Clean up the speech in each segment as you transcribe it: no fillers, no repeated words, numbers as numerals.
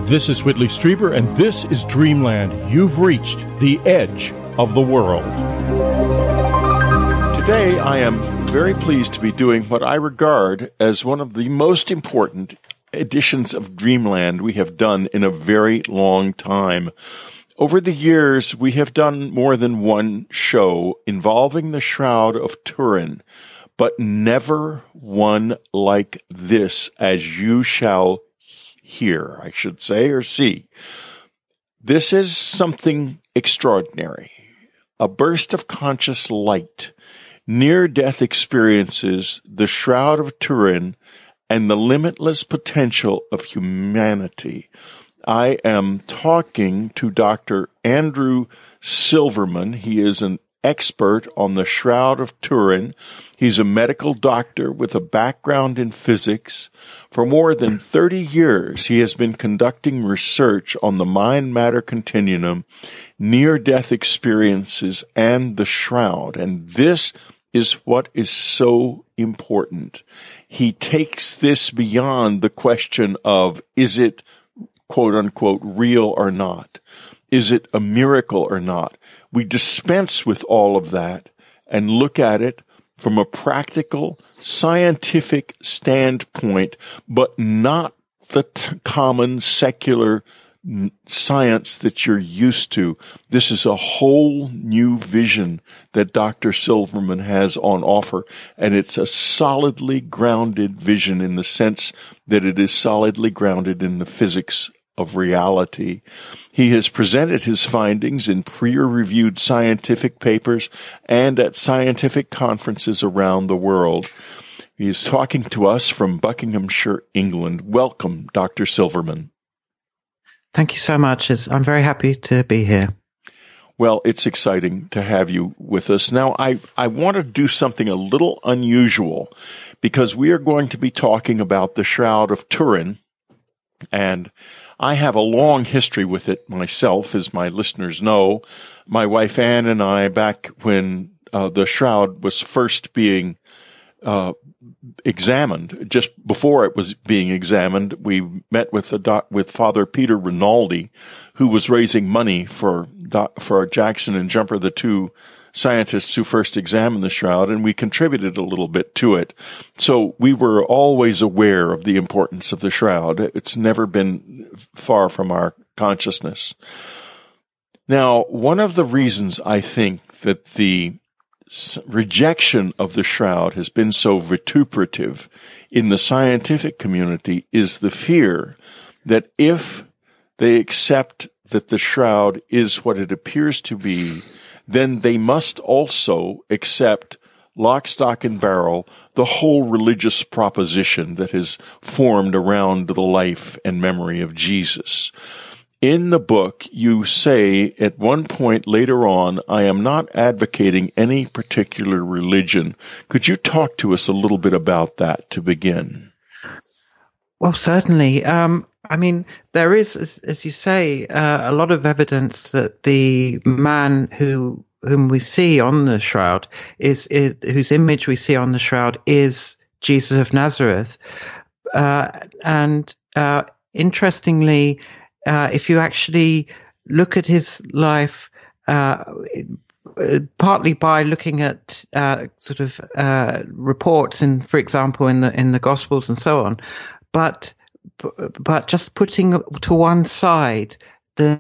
This is Whitley Strieber, and this is Dreamland. You've reached the edge of the world. Today, I am very pleased to be doing what I regard as one of the most important editions of Dreamland we have done in a very long time. Over the years, we have done more than one show involving the Shroud of Turin, but never one like this, as you shall hear, I should say, or see. This is something extraordinary, a burst of conscious light, near-death experiences, the Shroud of Turin, and the limitless potential of humanity. I am talking to Dr. Andrew Silverman. He is an expert on the Shroud of Turin. He's a medical doctor with a background in physics. For more than 30 years, he has been conducting research on the mind-matter continuum, near-death experiences, and the Shroud. And this is what is so important. He takes this beyond the question of, is it, quote-unquote, real or not? Is it a miracle or not? We dispense with all of that and look at it from a practical, scientific standpoint, but not the common secular science that you're used to. This is a whole new vision that Dr. Silverman has on offer, and it's a solidly grounded vision in the sense that it is solidly grounded in the physics of reality. He has presented his findings in peer-reviewed scientific papers and at scientific conferences around the world. He is talking to us from Buckinghamshire, England. Welcome, Dr. Silverman. Thank you so much. I'm very happy to be here. Well, it's exciting to have you with us. Now, I want to do something a little unusual because we are going to be talking about the Shroud of Turin, and I have a long history with it myself, as my listeners know. My wife Ann and I, back when the Shroud was first being examined, just before it was being examined, we met with Father Peter Rinaldi, who was raising money for Jackson and Jumper, the two scientists who first examined the Shroud, and we contributed a little bit to it. So we were always aware of the importance of the Shroud. It's never been far from our consciousness. Now, one of the reasons I think that the rejection of the Shroud has been so vituperative in the scientific community is the fear that if they accept that the Shroud is what it appears to be, then they must also accept lock, stock, and barrel the whole religious proposition that is formed around the life and memory of Jesus. In the book, you say at one point later on, I am not advocating any particular religion. Could you talk to us a little bit about that to begin? Well, certainly. I mean, there is, as you say, a lot of evidence that the man whom we see on the Shroud whose image we see on the Shroud is Jesus of Nazareth. And interestingly, if you actually look at his life, partly by looking at reports for example, in the Gospels and so on, but just putting to one side the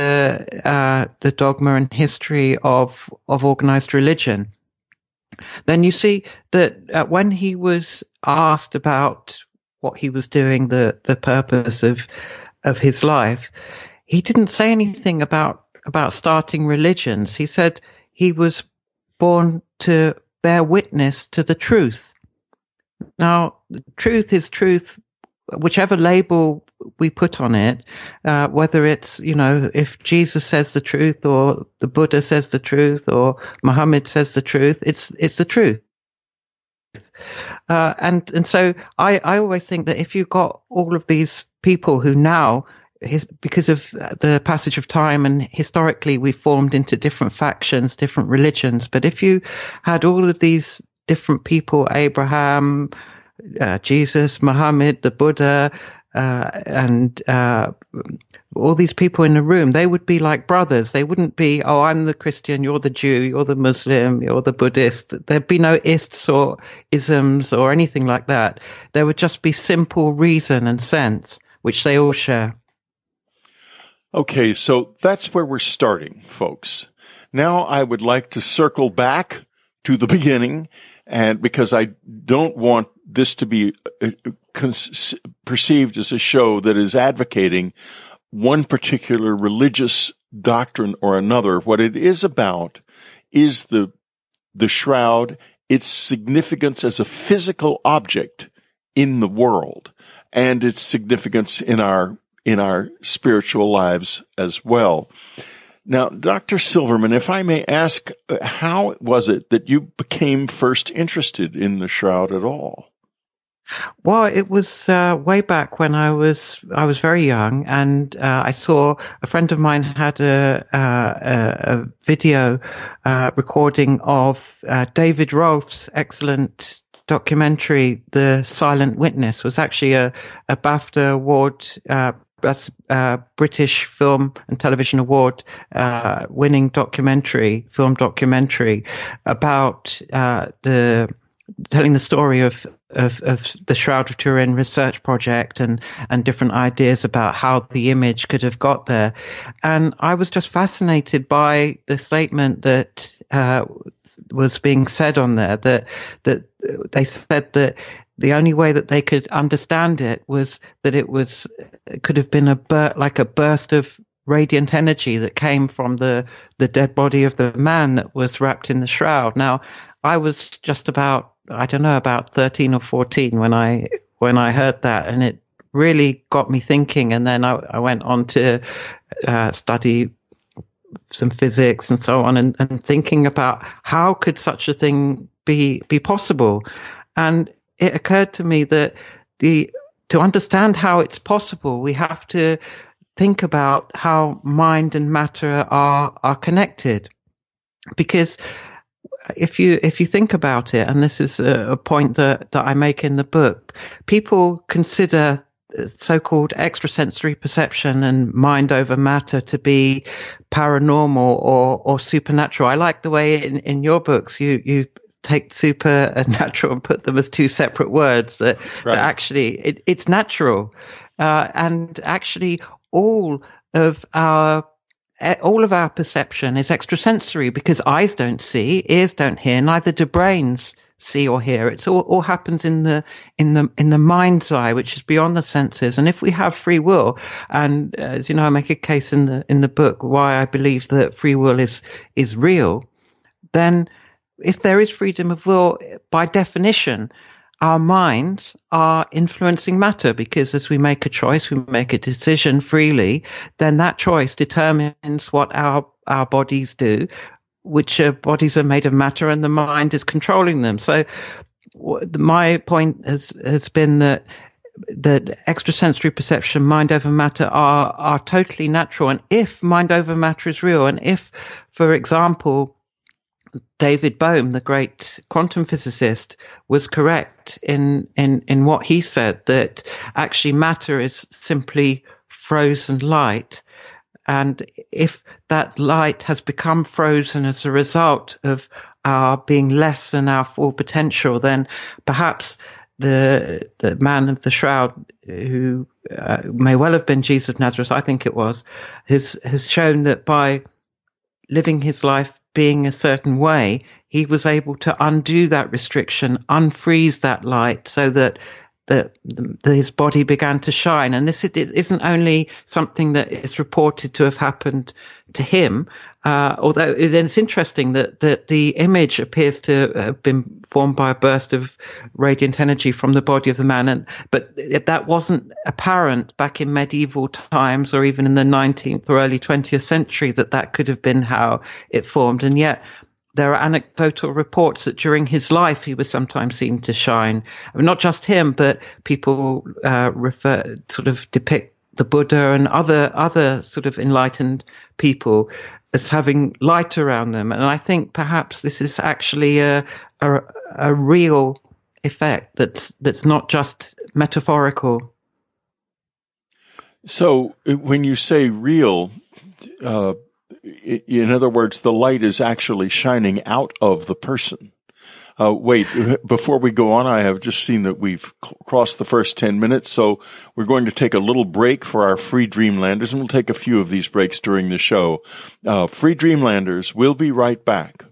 dogma and history of organized religion, then you see that when he was asked about what he was doing, the purpose of his life, he didn't say anything about starting religions. He said he was born to bear witness to the truth. Now, truth is truth, whichever label we put on it, whether it's, if Jesus says the truth or the Buddha says the truth or Muhammad says the truth, it's the truth. And so I always think that if you've got all of these people who now, because of the passage of time and historically we've formed into different factions, different religions, but if you had all of these different people, Abraham, Jesus, Muhammad, the Buddha, and all these people in the room, they would be like brothers. They wouldn't be, oh, I'm the Christian, you're the Jew, you're the Muslim, you're the Buddhist. There'd be no ists or isms or anything like that. There would just be simple reason and sense, which they all share. Okay, so that's where we're starting, folks. Now I would like to circle back to the beginning, and because I don't want this to be perceived as a show that is advocating one particular religious doctrine or another. What it is about is the shroud, its significance as a physical object in the world, and its significance in our spiritual lives as well. Now, Dr. Silverman, if I may ask, how was it that you became first interested in the shroud at all? Well, it was way back when I was very young, and I saw a friend of mine had a video recording of David Rolfe's excellent documentary, The Silent Witness. It was actually a BAFTA award, British Film and Television Award winning film documentary about telling the story of the Shroud of Turin research project and different ideas about how the image could have got there. And I was just fascinated by the statement that was being said on there, that they said that the only way that they could understand it was that it could have been like a burst of radiant energy that came from the dead body of the man that was wrapped in the shroud. Now, I was just about 13 or 14 when I heard that, and it really got me thinking. And then I went on to study some physics and so on, and thinking about how could such a thing be possible. And it occurred to me that to understand how it's possible, we have to think about how mind and matter are connected. Because if you think about it, and this is a point that I make in the book, people consider so-called extrasensory perception and mind over matter to be paranormal or supernatural. I like the way in your books you take super and natural and put them as two separate words that actually it's natural. And actually all of our perception is extrasensory, because eyes don't see, ears don't hear, neither do brains see or hear. It's all happens in the mind's eye, which is beyond the senses. And if we have free will, and as you know, I make a case in the book why I believe that free will is real, then if there is freedom of will, by definition, our minds are influencing matter, because as we make a choice, we make a decision freely, then that choice determines what our bodies do, which bodies are made of matter, and the mind is controlling them. So my point has been that extrasensory perception, mind over matter, are totally natural. And if mind over matter is real, and if, for example, David Bohm, the great quantum physicist, was correct in what he said, that actually matter is simply frozen light. And if that light has become frozen as a result of our being less than our full potential, then perhaps the man of the shroud, who may well have been Jesus of Nazareth, I think it was, has shown that by living his life being a certain way, he was able to undo that restriction, unfreeze that light, so that his body began to shine. And this isn't only something that is reported to have happened to him, although it's interesting that the image appears to have been formed by a burst of radiant energy from the body of the man, but that wasn't apparent back in medieval times, or even in the 19th or early 20th century, that could have been how it formed. And yet there are anecdotal reports that during his life he was sometimes seen to shine. I mean, not just him, but people depict the Buddha and other sort of enlightened people as having light around them. And I think perhaps this is actually a real effect that's not just metaphorical. So when you say real, in other words, the light is actually shining out of the person. Wait, before we go on, I have just seen that we've crossed the first 10 minutes, so we're going to take a little break for our free Dreamlanders, and we'll take a few of these breaks during the show. Free Dreamlanders, we'll be right back.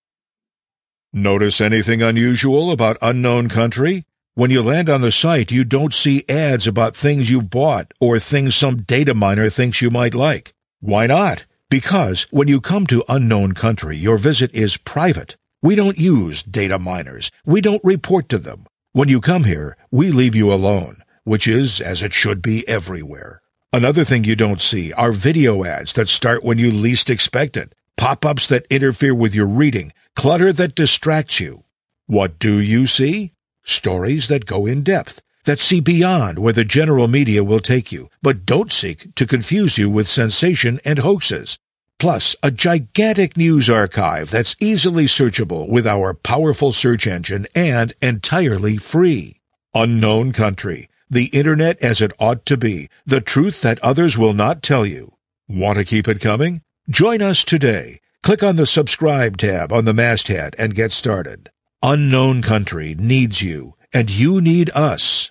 Notice anything unusual about Unknown Country? When you land on the site, you don't see ads about things you've bought or things some data miner thinks you might like. Why not? Because when you come to Unknown Country, your visit is private. We don't use data miners. We don't report to them. When you come here, we leave you alone, which is as it should be everywhere. Another thing you don't see are video ads that start when you least expect it, pop-ups that interfere with your reading, clutter that distracts you. What do you see? Stories that go in depth, that see beyond where the general media will take you, but don't seek to confuse you with sensation and hoaxes. Plus, a gigantic news archive that's easily searchable with our powerful search engine and entirely free. Unknown Country, the Internet as it ought to be, the truth that others will not tell you. Want to keep it coming? Join us today. Click on the subscribe tab on the masthead and get started. Unknown Country needs you, and you need us.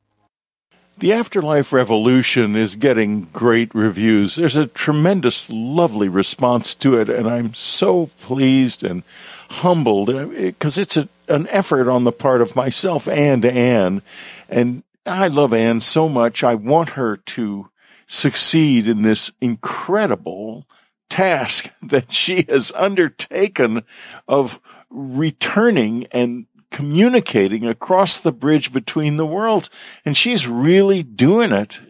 The Afterlife Revolution is getting great reviews. There's a tremendous, lovely response to it, and I'm so pleased and humbled because it's an effort on the part of myself and Anne. And I love Anne so much. I want her to succeed in this incredible task that she has undertaken of returning and communicating across the bridge between the worlds. And she's really doing it.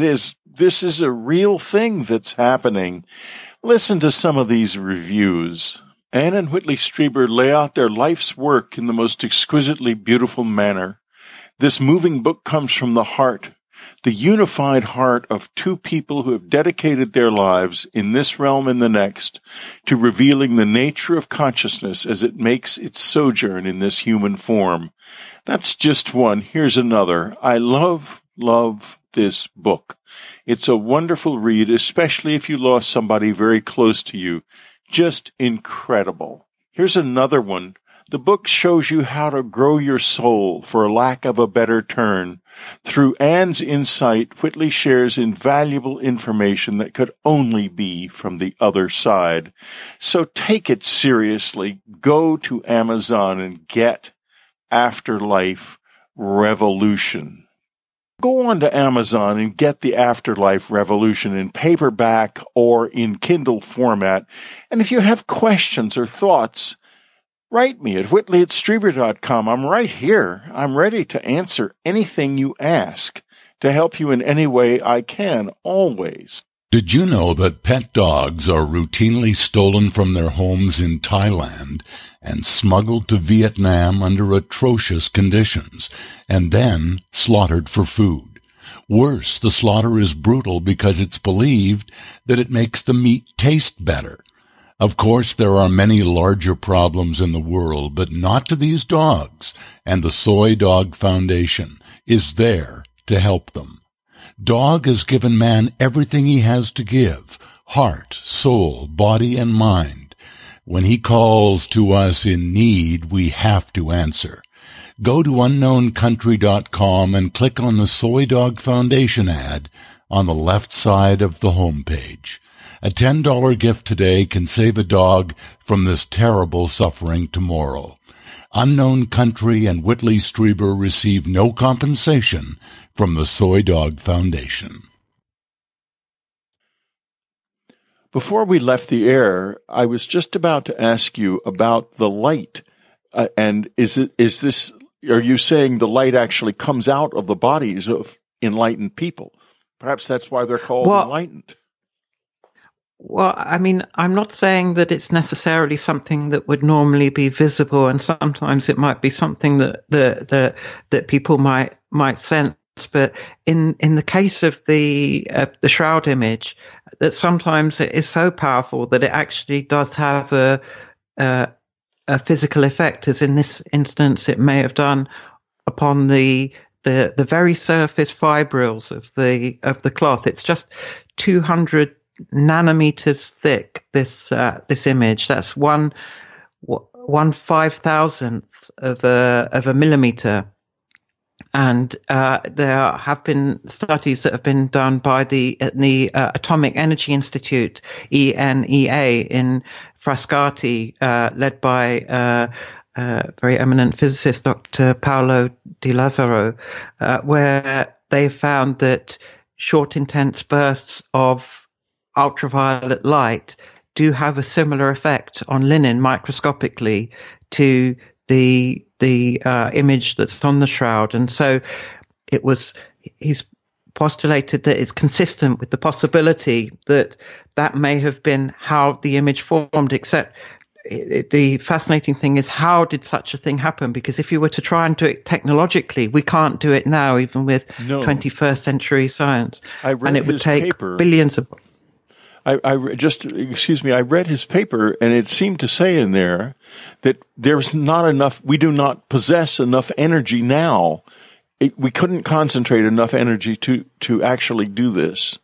This is a real thing that's happening. Listen to some of these reviews. Anne and Whitley Strieber lay out their life's work in the most exquisitely beautiful manner. This moving book comes from the heart, the unified heart of two people who have dedicated their lives in this realm and the next to revealing the nature of consciousness as it makes its sojourn in this human form. That's just one. Here's another. I love this book. It's a wonderful read, especially if you lost somebody very close to you. Just incredible. Here's another one. The book shows you how to grow your soul, for lack of a better term. Through Anne's insight, Whitley shares invaluable information that could only be from the other side. So take it seriously. Go to Amazon and get Afterlife Revolution. Go on to Amazon and get the Afterlife Revolution in paperback or in Kindle format. And if you have questions or thoughts, write me at whitley@strieber.com. I'm right here. I'm ready to answer anything you ask, to help you in any way I can, always. Did you know that pet dogs are routinely stolen from their homes in Thailand and smuggled to Vietnam under atrocious conditions, and then slaughtered for food? Worse, the slaughter is brutal because it's believed that it makes the meat taste better. Of course, there are many larger problems in the world, but not to these dogs, and the Soy Dog Foundation is there to help them. Dog has given man everything he has to give, heart, soul, body, and mind. When he calls to us in need, we have to answer. Go to unknowncountry.com and click on the Soy Dog Foundation ad on the left side of the homepage. A $10 gift today can save a dog from this terrible suffering tomorrow. Unknown Country and Whitley Strieber receive no compensation from the Soy Dog Foundation. Before we left the air, I was just about to ask you about the light. And are you saying the light actually comes out of the bodies of enlightened people? Perhaps that's why they're called enlightened. Well, I mean, I'm not saying that it's necessarily something that would normally be visible, and sometimes it might be something that people might sense. But in the case of the shroud image, that sometimes it is so powerful that it actually does have a physical effect, as in this instance it may have done upon the the very surface fibrils of the cloth. It's just 200 nanometers thick. This image. That's one 5,000th of a millimeter. And there have been studies that have been done by the Atomic Energy Institute, ENEA, in Frascati, led by very eminent physicist Dr. Paolo Di Lazzaro, where they found that short, intense bursts of ultraviolet light do have a similar effect on linen microscopically to the image that's on the shroud. And so he's postulated that it's consistent with the possibility that may have been how the image formed, except the fascinating thing is, how did such a thing happen? Because if you were to try and do it technologically, we can't do it now, even with 21st century science. And it would take billions of... I read his paper, and it seemed to say in there that there's not enough, we do not possess enough energy now. We couldn't concentrate enough energy to actually do this.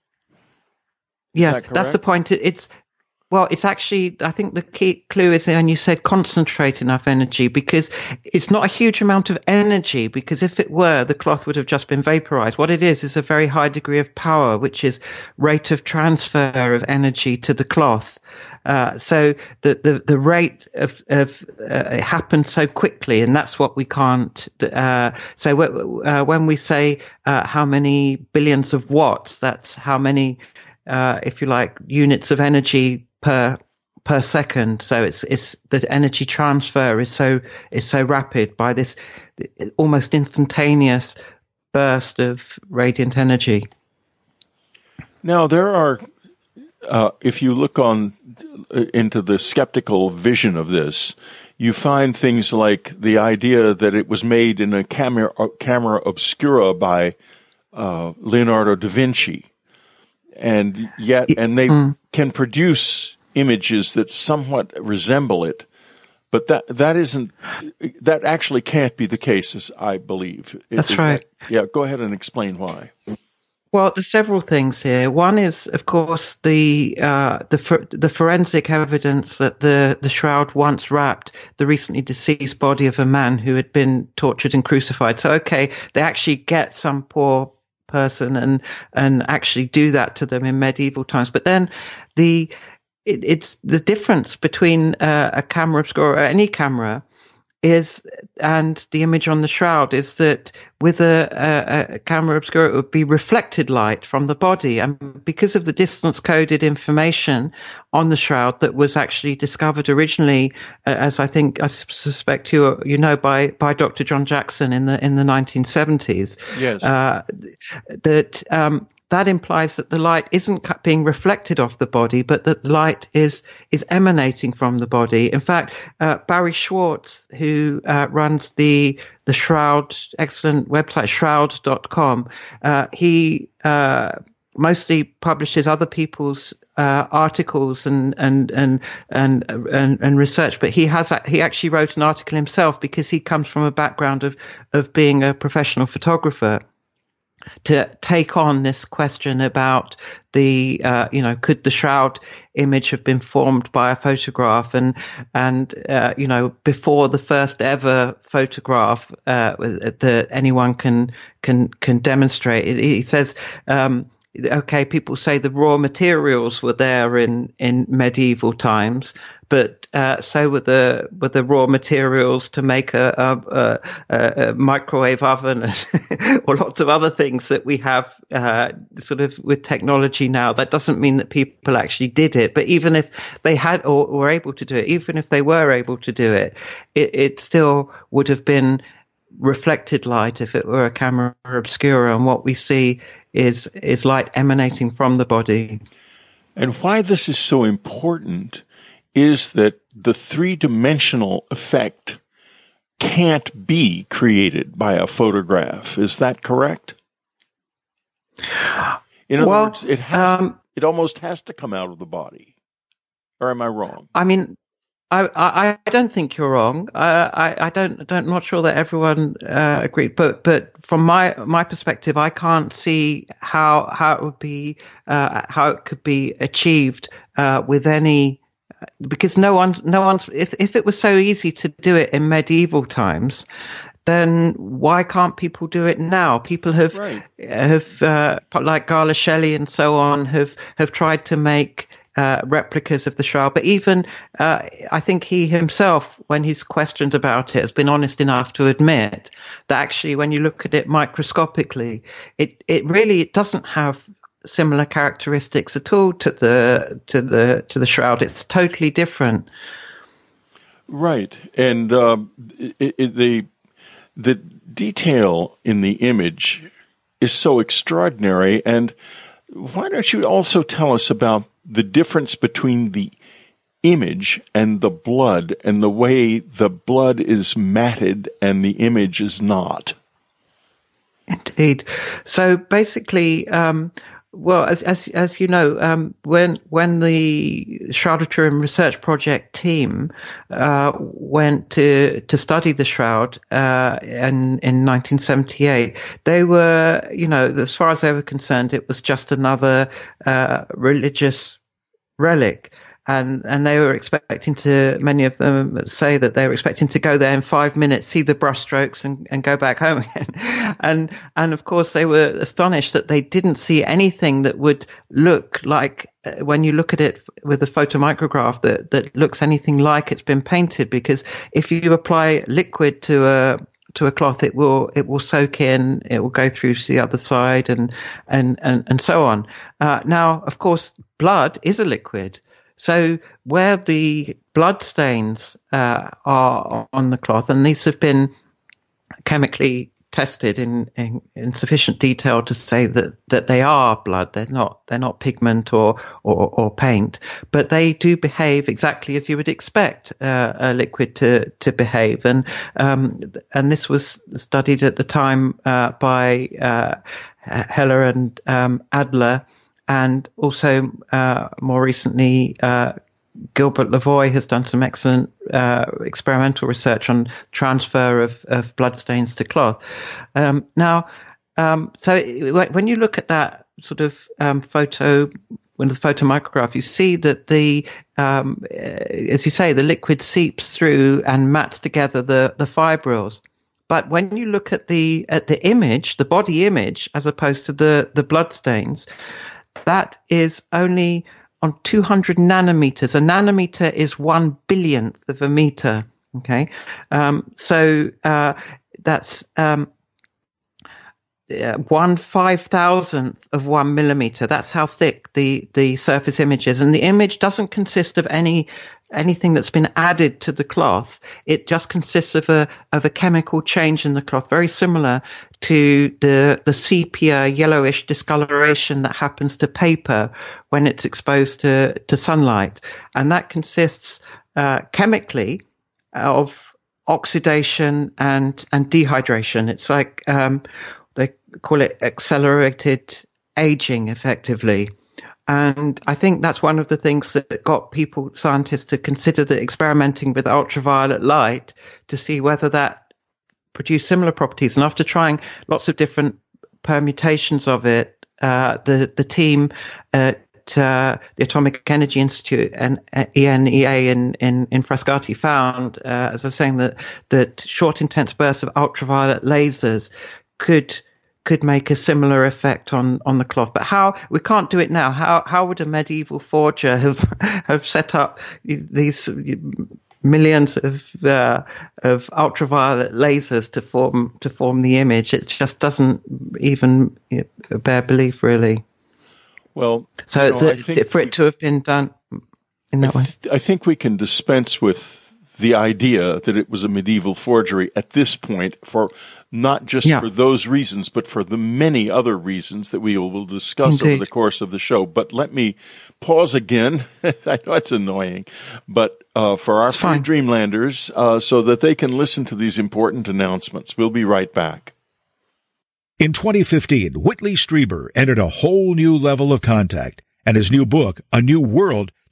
Yes, that's the point. It's actually, I think the key clue is when you said concentrate enough energy, because it's not a huge amount of energy, because if it were, the cloth would have just been vaporized. What it is a very high degree of power, which is rate of transfer of energy to the cloth. So the rate of it happens so quickly, and that's what we can't. So when we say how many billions of watts, that's how many, if you like, units of energy per second. So it's the energy transfer is so rapid by this almost instantaneous burst of radiant energy. Now there are, if you look into the skeptical vision of this, you find things like the idea that it was made in a camera obscura by Leonardo da Vinci, and they can produce images that somewhat resemble it, but that actually can't be the case, as I believe. That's right. Go ahead and explain why. Well, there's several things here. One is, of course, the forensic evidence that the shroud once wrapped the recently deceased body of a man who had been tortured and crucified. So, okay, they actually get some poor person and actually do that to them in medieval times. But then it's the difference between a camera obscura or any camera and the image on the shroud is that with a camera obscura, it would be reflected light from the body. And because of the distance coded information on the shroud that was actually discovered originally, as I suspect you know, by Dr. John Jackson in the 1970s. Yes. That implies that the light isn't being reflected off the body, but that the light is emanating from the body. In fact, Barry Schwartz, who runs the Shroud, excellent website, shroud.com, he mostly publishes other people's articles and research, but he actually wrote an article himself because he comes from a background of being a professional photographer, to take on this question about the, could the shroud image have been formed by a photograph? And before the first ever photograph that anyone can demonstrate, he says, okay, people say the raw materials were there in medieval times, but so were the raw materials to make a microwave oven or lots of other things that we have sort of with technology now. That doesn't mean that people actually did it, but even if they had or were able to do it, even if they were able to do it, it still would have been reflected light if it were a camera obscura, and what we see is light emanating from the body. And why this is so important is that the three-dimensional effect can't be created by a photograph. Is that correct? In other words, it almost has to come out of the body. Or am I wrong? I mean, I don't think you're wrong. I'm not sure that everyone agreed, but from my perspective, I can't see how it would be how it could be achieved with any, because no one's if it was so easy to do it in medieval times, then why can't people do it now? People have like Gala Shelley and so on have tried to make replicas of the shroud, but even I think he himself, when he's questioned about it, has been honest enough to admit that actually, when you look at it microscopically, it really doesn't have similar characteristics at all to the shroud. It's totally different. Right, and the detail in the image is so extraordinary. And why don't you also tell us about the difference between the image and the blood, and the way the blood is matted and the image is not? Indeed. So basically, well, as you know, when the Shroud of Turin Research Project team went to study the shroud in 1978, they were, as far as they were concerned, it was just another religious relic. And they were expecting to, many of them say that they were expecting to go there in 5 minutes, see the brushstrokes and go back home again. And of course they were astonished that they didn't see anything that would look like, when you look at it with a photomicrograph, that looks anything like it's been painted, because if you apply liquid to a cloth, it will soak in, it will go through to the other side and so on. Now, of course, blood is a liquid. So where the blood stains are on the cloth, and these have been chemically tested in sufficient detail to say that they are blood, they're not pigment or paint, but they do behave exactly as you would expect a liquid to behave. And this was studied at the time by Heller and Adler. And also, more recently, Gilbert Lavoie has done some excellent experimental research on transfer of bloodstains to cloth. So when you look at that sort of photo, with the photomicrograph, you see that as you say, the liquid seeps through and mats together the fibrils. But when you look at the image, the body image, as opposed to the bloodstains, that is only on 200 nanometers. A nanometer is 1 billionth of a meter. Okay. So that's 1/5000th of 1 millimeter. That's how thick the surface image is. And the image doesn't consist of anything that's been added to the cloth. It just consists of a chemical change in the cloth, very similar to the sepia yellowish discoloration that happens to paper when it's exposed to sunlight. And that consists chemically of oxidation and dehydration. It's like they call it accelerated aging, effectively. And I think that's one of the things that got scientists to consider that experimenting with ultraviolet light to see whether that produced similar properties. And after trying lots of different permutations of it, the team at the Atomic Energy Institute and ENEA in Frascati found, as I was saying, that short intense bursts of ultraviolet lasers could make a similar effect on the cloth. But how we can't do it now? How would a medieval forger have set up these millions of ultraviolet lasers to form the image? It just doesn't even bear belief, really. Well, so for it to have been done in that way, I think we can dispense with the idea that it was a medieval forgery at this point, for not just for those reasons, but for the many other reasons that we will discuss over the course of the show. But let me pause again. I know it's annoying, but for our free Dreamlanders, so that they can listen to these important announcements. We'll be right back. In 2015, Whitley Strieber entered a whole new level of contact, and his new book, A New World,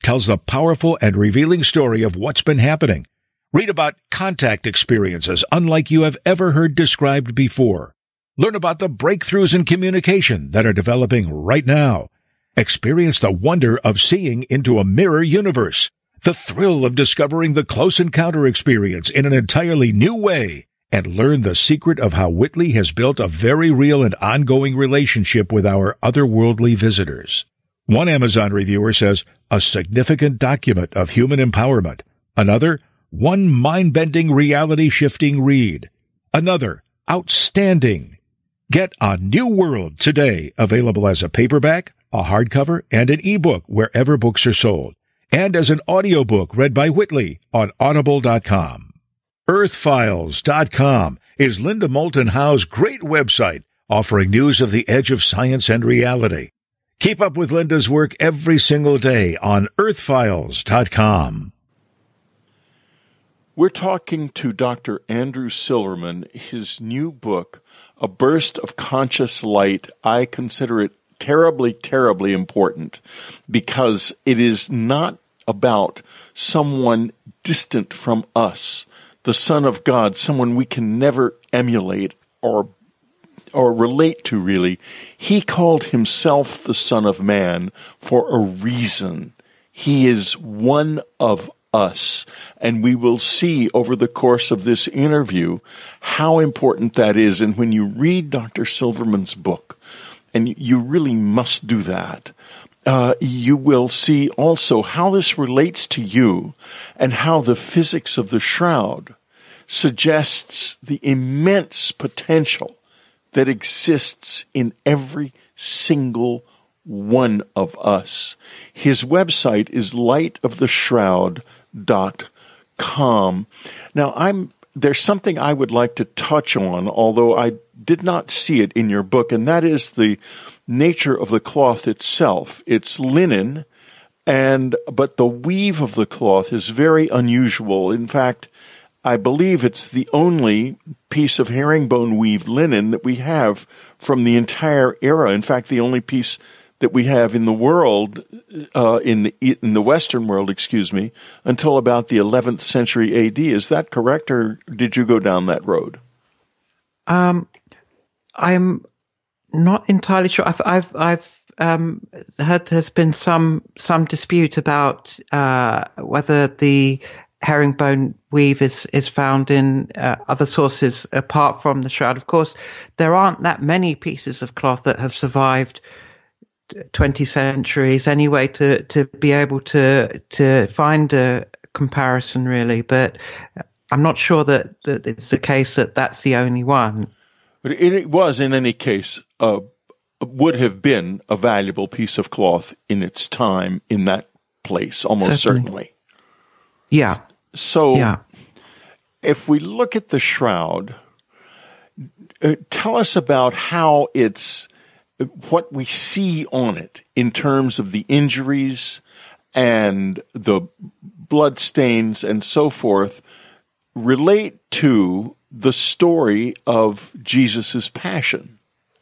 tells the powerful and revealing story of what's been happening. Read about contact experiences unlike you have ever heard described before. Learn about the breakthroughs in communication that are developing right now. Experience the wonder of seeing into a mirror universe, the thrill of discovering the close encounter experience in an entirely new way, and learn the secret of how Whitley has built a very real and ongoing relationship with our otherworldly visitors. One Amazon reviewer says, a significant document of human empowerment. Another, one mind-bending, reality-shifting read. Another, outstanding. Get A New World today, available as a paperback, a hardcover, and an ebook wherever books are sold, and as an audiobook read by Whitley on Audible.com. Earthfiles.com is Linda Moulton Howe's great website, offering news of the edge of science and reality. Keep up with Linda's work every single day on Earthfiles.com. We're talking to Dr. Andrew Silverman. His new book, A Burst of Conscious Light, I consider it terribly, terribly important because it is not about someone distant from us, the Son of God, someone we can never emulate or relate to, really. He called himself the Son of Man for a reason. He is one of us, and we will see over the course of this interview how important that is. And when you read Dr. Silverman's book, and you really must do that, you will see also how this relates to you and how the physics of the shroud suggests the immense potential that exists in every single one of us. His website is lightoftheshroud.com. Now, there's something I would like to touch on, although I did not see it in your book, and that is the nature of the cloth itself. It's linen, but the weave of the cloth is very unusual. In fact, I believe it's the only piece of herringbone weaved linen that we have from the entire era. In fact, the only piece that we have in the world, in the Western world, until about the 11th century AD. Is that correct, or did you go down that road? I'm not entirely sure. I've heard there's been some dispute about whether the herringbone weave is found in other sources apart from the shroud. Of course, there aren't that many pieces of cloth that have survived 20 centuries anyway to be able to find a comparison, really. But I'm not sure that it's the case that that's the only one. But it was, in any case, would have been a valuable piece of cloth in its time in that place, almost certainly. Yeah. So, if we look at the shroud, tell us about how what we see on it in terms of the injuries and the blood stains and so forth relate to the story of Jesus' passion.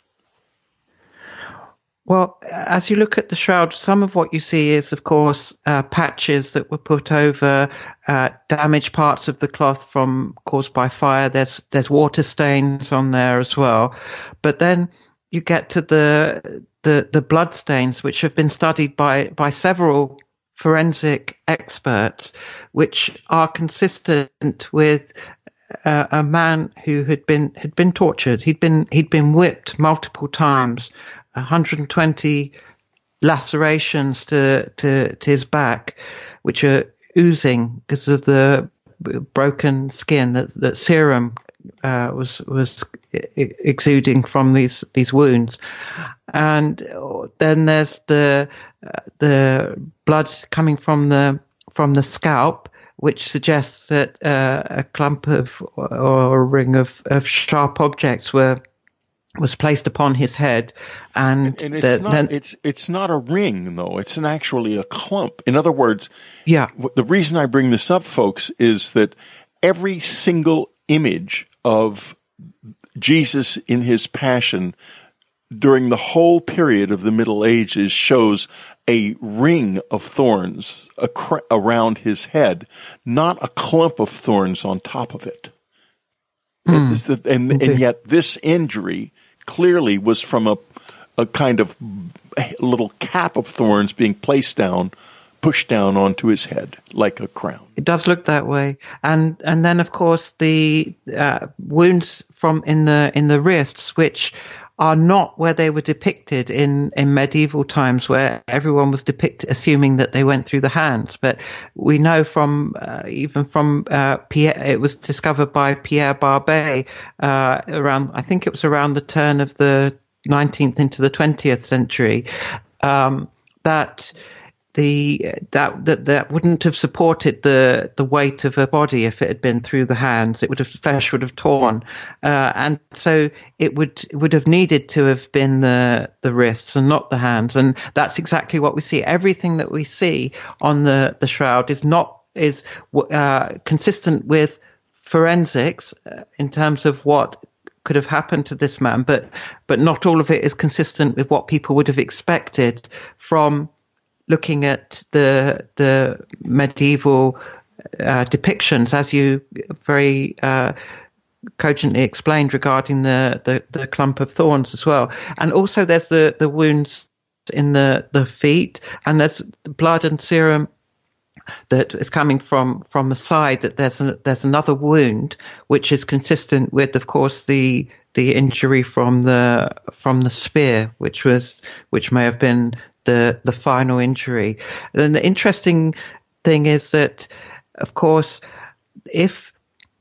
Well, as you look at the shroud, some of what you see is, of course, patches that were put over damaged parts of the cloth caused by fire. There's water stains on there as well. But then you get to the blood stains, which have been studied by several forensic experts, which are consistent with a man who had been tortured. He'd been whipped multiple times, 120 lacerations to his back, which are oozing because of the broken skin. That serum was exuding from these wounds, and then there's the blood coming from the scalp, which suggests that a clump of or a ring of sharp objects was placed upon his head, and it's not a ring though; it's actually a clump. In other words, the reason I bring this up, folks, is that every single image of Jesus in his passion during the whole period of the Middle Ages shows a ring of thorns around his head, not a clump of thorns on top of it. And yet this injury clearly was from a kind of little cap of thorns being pushed down onto his head like a crown. It does look that way, and then of course the wounds in the wrists, which are not where they were depicted in medieval times, where everyone was assuming that they went through the hands. But we know from Pierre, it was discovered by Pierre Barbet around the turn of the 19th into the 20th century, that that wouldn't have supported the weight of a body if it had been through the hands. Flesh would have torn, and so it would have needed to have been the wrists and not the hands. And that's exactly what we see. Everything that we see on the shroud is consistent with forensics in terms of what could have happened to this man, but not all of it is consistent with what people would have expected from looking at the medieval depictions, as you very cogently explained regarding the clump of thorns as well. And also there's the wounds in the feet, and there's blood and serum that is coming from the side. That there's another wound which is consistent with, of course, the injury from the spear, which may have been the final injury. Then the interesting thing is that, of course, if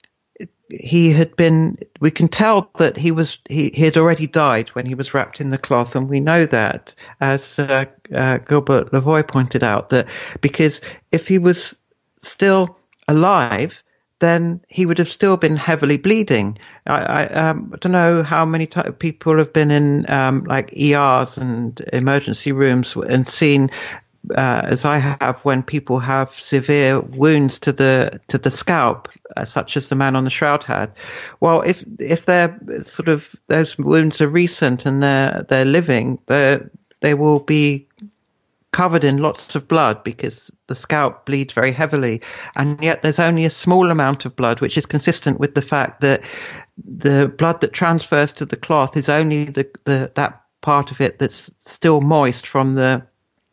he had been, we can tell that he had already died when he was wrapped in the cloth, and we know that, as Gilbert Lavoie pointed out, that because if he was still alive, then he would have still been heavily bleeding. I don't know how many people have been in like ERs and emergency rooms and seen, as I have, when people have severe wounds to the scalp, such as the man on the shroud had. Well, if they're sort of, those wounds are recent and they're living, they will be covered in lots of blood because the scalp bleeds very heavily, and yet there's only a small amount of blood, which is consistent with the fact that the blood that transfers to the cloth is only that part of it that's still moist from the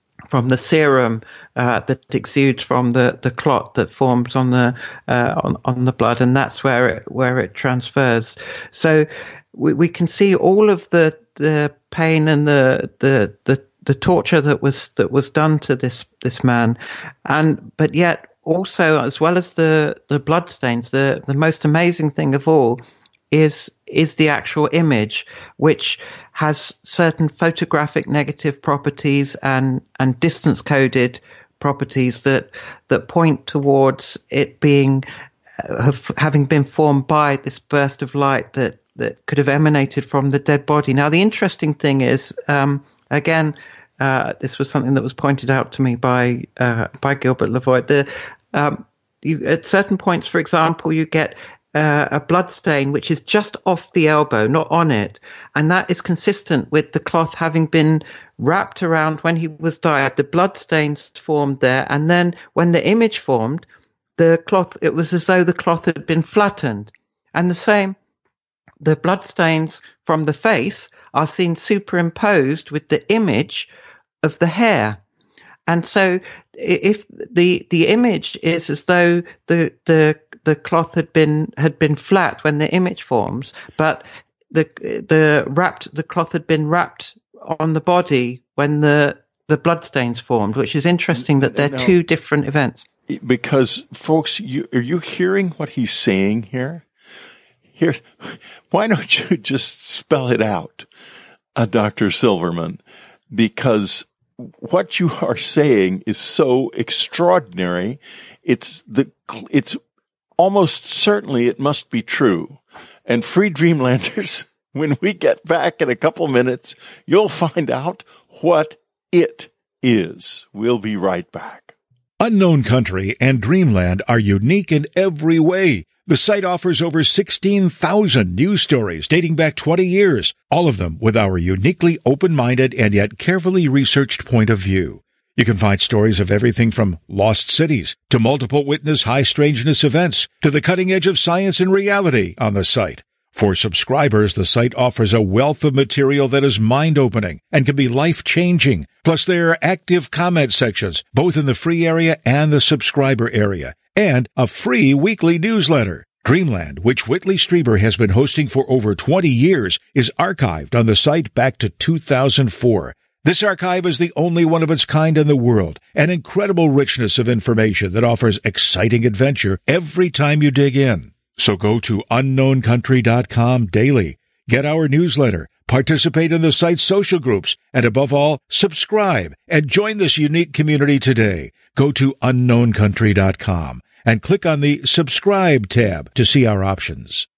serum that exudes from the clot that forms on the blood, and that's where it transfers. So we can see all of the pain and the torture that was done to this man, but yet also, as well as the blood stains, the most amazing thing of all is the actual image, which has certain photographic negative properties and distance coded properties that point towards it being having been formed by this burst of light that could have emanated from the dead body. Now, the interesting thing is, again, this was something that was pointed out to me by Gilbert Lavoie. At certain points, for example, you get a blood stain which is just off the elbow, not on it, and that is consistent with the cloth having been wrapped around when he was dyed. The blood stains formed there, and then when the image formed, it was as though the cloth had been flattened. And the blood stains from the face are seen superimposed with the image of the hair. And so if the image is as though the cloth had been flat when the image forms, but the cloth had been wrapped on the body when the blood stains formed, which is interesting that they're two different events. Because, folks, are you hearing what he's saying here? Why don't you just spell it out, Dr. Silverman? Because what you are saying is so extraordinary. It's almost certainly it must be true. And free Dreamlanders, when we get back in a couple minutes, you'll find out what it is. We'll be right back. Unknown Country and Dreamland are unique in every way. The site offers over 16,000 news stories dating back 20 years, all of them with our uniquely open-minded and yet carefully researched point of view. You can find stories of everything from lost cities to multiple witness high strangeness events to the cutting edge of science and reality on the site. For subscribers, the site offers a wealth of material that is mind-opening and can be life-changing. Plus, there are active comment sections, both in the free area and the subscriber area, and a free weekly newsletter. Dreamland, which Whitley Strieber has been hosting for over 20 years, is archived on the site back to 2004. This archive is the only one of its kind in the world, an incredible richness of information that offers exciting adventure every time you dig in. So go to unknowncountry.com daily, get our newsletter, participate in the site's social groups, and above all, subscribe and join this unique community today. Go to unknowncountry.com and click on the Subscribe tab to see our options.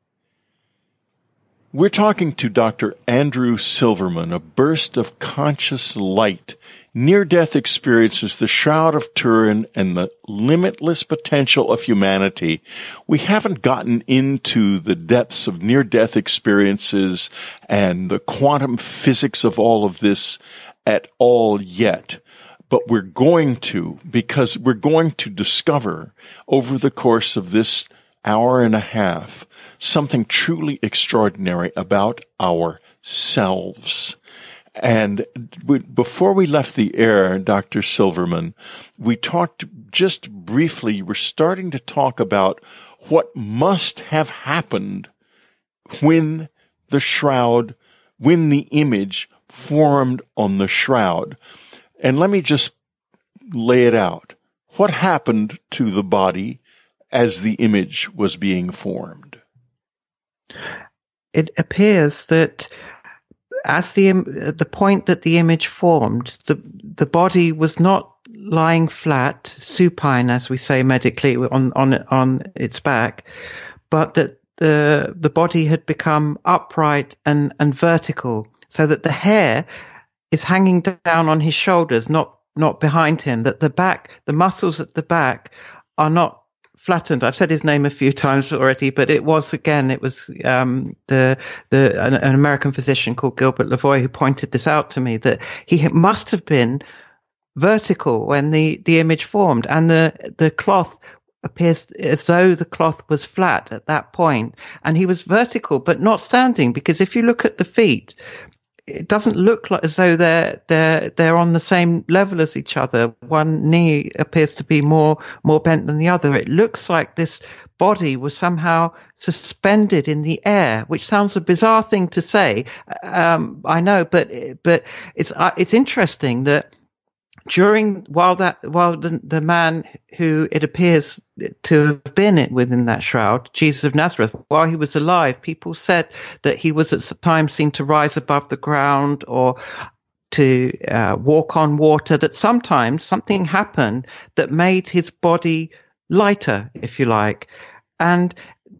We're talking to Dr. Andrew Silverman, a burst of conscious light, near-death experiences, the Shroud of Turin, and the limitless potential of humanity. We haven't gotten into the depths of near-death experiences and the quantum physics of all of this at all yet. But we're going to, because we're going to discover over the course of this hour and a half something truly extraordinary about ourselves. And before we left the air, Dr. Silverman, we talked just briefly, you were starting to talk about what must have happened when the image formed on the shroud. And let me just lay it out. What happened to the body as the image was being formed? It appears that as the point that the image formed, the body was not lying flat, supine, as we say medically, on its back, but that the body had become upright and vertical, so that the hair is hanging down on his shoulders, not behind him, that the muscles at the back are not flattened. I've said his name a few times already, but it was an American physician called Gilbert Lavoie who pointed this out to me, that he must have been vertical when the image formed, and the cloth appears as though the cloth was flat at that point, and he was vertical but not standing, because if you look at the feet, it doesn't look like as though they're on the same level as each other. One knee appears to be more bent than the other. It looks like this body was somehow suspended in the air, which sounds a bizarre thing to say. I know, but it's interesting that while the man who it appears to have been within that shroud, Jesus of Nazareth, while he was alive, people said that he was at times seen to rise above the ground or to walk on water, that sometimes something happened that made his body lighter, if you like. And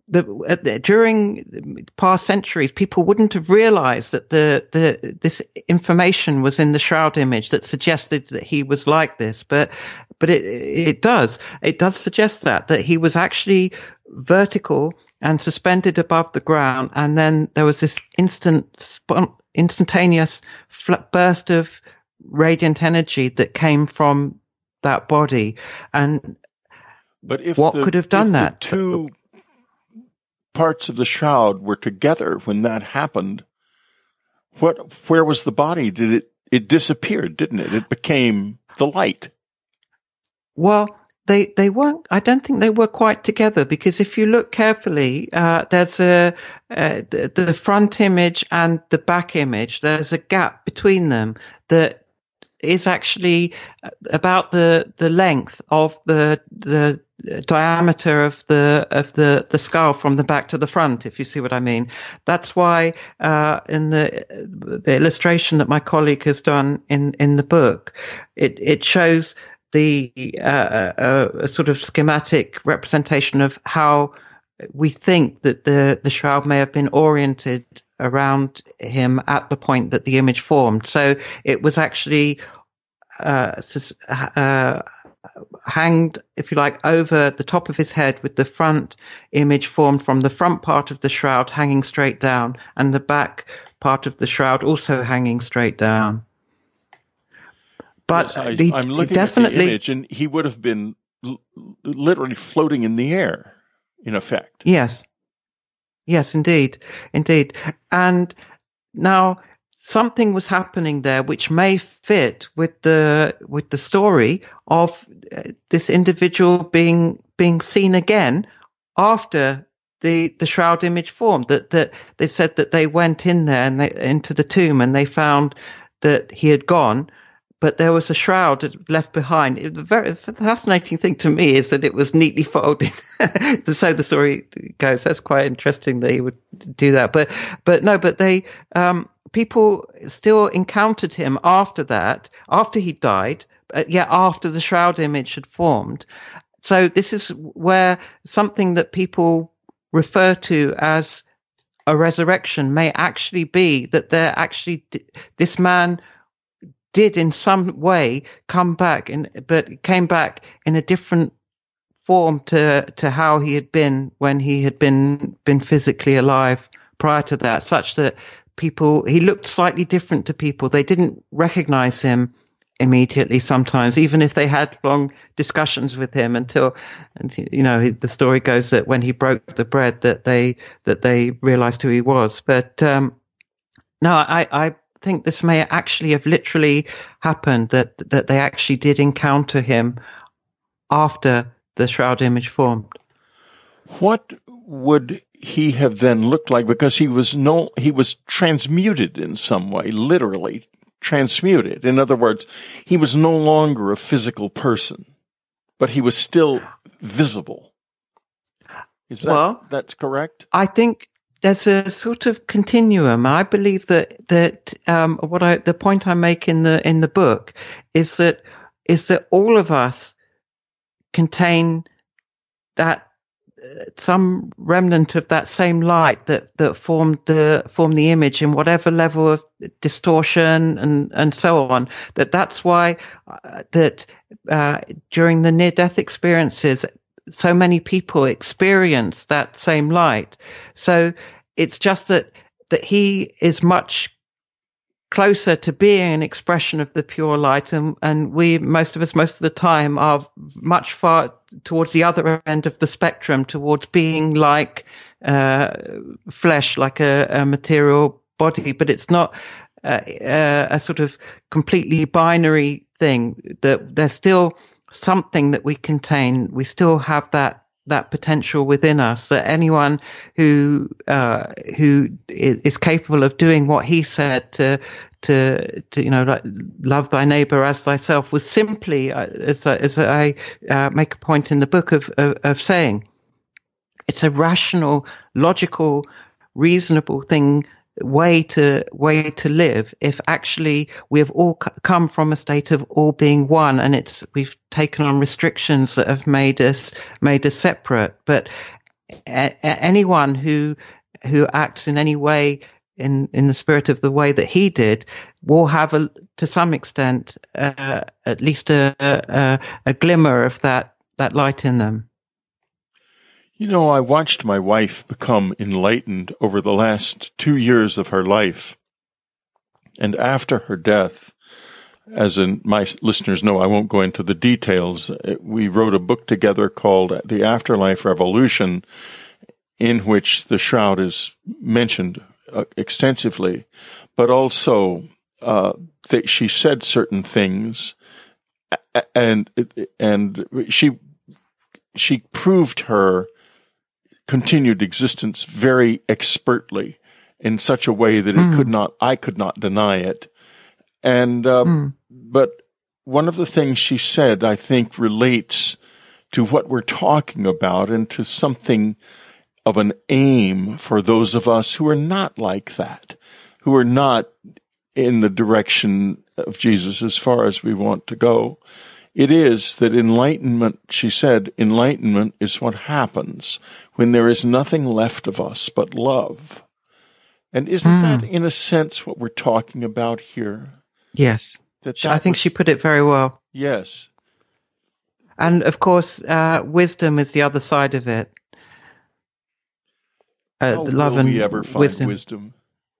during past centuries, people wouldn't have realized that this information was in the shroud image that suggested that he was like this, but it does suggest that he was actually vertical and suspended above the ground, and then there was this instantaneous burst of radiant energy that came from that body. But what could have done that? The two parts of the shroud were together when that happened. Where was the body? It disappeared, didn't it? It became the light. Well, they weren't. I don't think they were quite together, because if you look carefully, there's the front image and the back image. There's a gap between them that is actually about the length of the diameter of the skull from the back to the front, if you see what I mean. That's why in the illustration that my colleague has done in the book, it shows the a sort of schematic representation of how we think that the shroud may have been oriented around him at the point that the image formed. So it was actually hanged, if you like, over the top of his head, with the front image formed from the front part of the shroud hanging straight down, and the back part of the shroud also hanging straight down. But yes, I'm looking definitely, at the image, and he would have been literally floating in the air, in effect. Yes, indeed. And now something was happening there which may fit with the story of this individual being seen again after the shroud image formed. That they said that they went in there and into the tomb, and they found that he had gone, but there was a shroud left behind. The very fascinating thing to me is that it was neatly folded. So the story goes. That's quite interesting that he would do that. But they people still encountered him after that, after he died, after the shroud image had formed. So this is where something that people refer to as a resurrection may actually be that this man did in some way come back, but came back in a different form to how he had been when he had been physically alive prior to that, such that he looked slightly different to people. They didn't recognize him immediately sometimes, even if they had long discussions with him the story goes that when he broke the bread that they realized who he was. But no, I think this may actually have literally happened, that they actually did encounter him after the shroud image formed. What would he have then looked like? Because he was transmuted in some way, literally transmuted. In other words, he was no longer a physical person, but he was still visible. Is that's correct? I think there's a sort of continuum. I believe that the point I make in the book is that all of us contain that some remnant of that same light that formed the image in whatever level of distortion and so on. That's why during the near-death experiences, so many people experience that same light. So it's just that he is much closer to being an expression of the pure light, and we, most of the time, are much far towards the other end of the spectrum, towards being like flesh, like a material body. But it's not a sort of completely binary thing. That there's still something that we contain. We still have that potential within us, that anyone who is capable of doing what he said to like, love thy neighbor as thyself, was simply, as I make a point in the book of saying, it's a rational, logical, reasonable way to live, if actually we have all come from a state of all being one, and we've taken on restrictions that have made us separate. But anyone who acts in any way in the spirit of the way that he did will have to some extent at least a glimmer of that light in them. I watched my wife become enlightened over the last 2 years of her life. And after her death, as my listeners know, I won't go into the details. We wrote a book together called The Afterlife Revolution, in which the shroud is mentioned extensively, but also that she said certain things, and she proved her continued existence very expertly, in such a way that I could not deny it. And but one of the things she said, I think, relates to what we're talking about, and to something of an aim for those of us who are not like that, who are not in the direction of Jesus as far as we want to go. It is that enlightenment, she said, enlightenment is what happens when there is nothing left of us but love. And isn't that, in a sense, what we're talking about here? Yes. I think she put it very well. Yes. And of course, wisdom is the other side of it. How The love will and we ever find wisdom?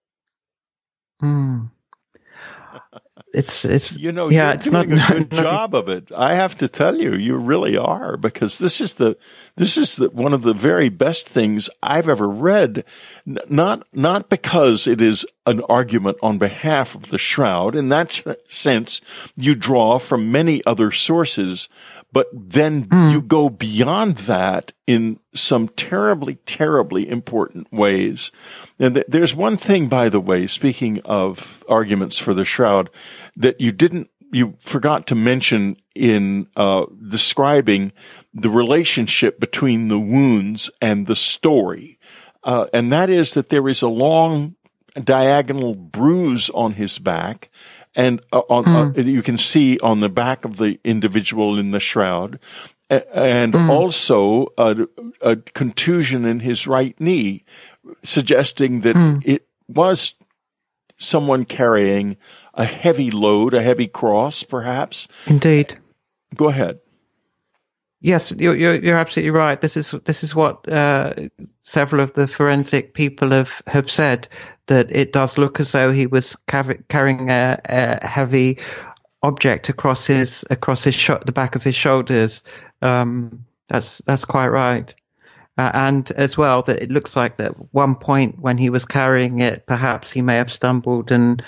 It's you're it's doing not a good job of it. I have to tell you, you really are, because this is one of the very best things I've ever read. Not because it is an argument on behalf of the Shroud. In that sense, you draw from many other sources, but then you go beyond that in some terribly, terribly important ways. And there's one thing, by the way, speaking of arguments for the Shroud, that you forgot to mention in describing the relationship between the wounds and the story. And that is that there is a long diagonal bruise on his back, and you can see on the back of the individual in the Shroud, and also a contusion in his right knee, suggesting that it was someone carrying a heavy load, a heavy cross, perhaps. Indeed. Go ahead. Yes, you're absolutely right. This is what several of the forensic people have said, that it does look as though he was carrying a heavy object across the back of his shoulders. That's quite right. And as well, that it looks like that at one point when he was carrying it, perhaps he may have stumbled and